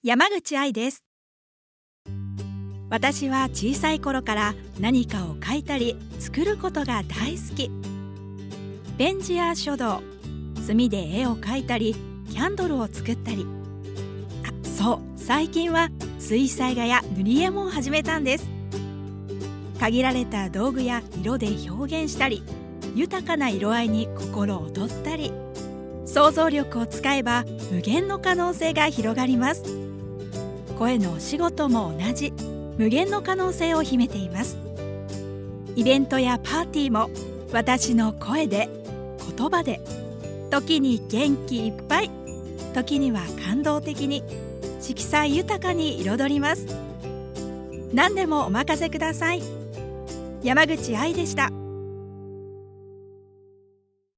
山口愛です。私は小さい頃から何かを描いたり作ることが大好き。ペン字や書道、墨で絵を描いたりキャンドルを作ったり、そう、最近は水彩画や塗り絵も始めたんです。限られた道具や色で表現したり、豊かな色合いに心躍ったり、想像力を使えば無限の可能性が広がります。声のお仕事も同じ無限の可能性を秘めています。イベントやパーティーも私の声で、言葉で、時に元気いっぱい、時には感動的に、色彩豊かに彩ります。何でもお任せください。山口愛でした。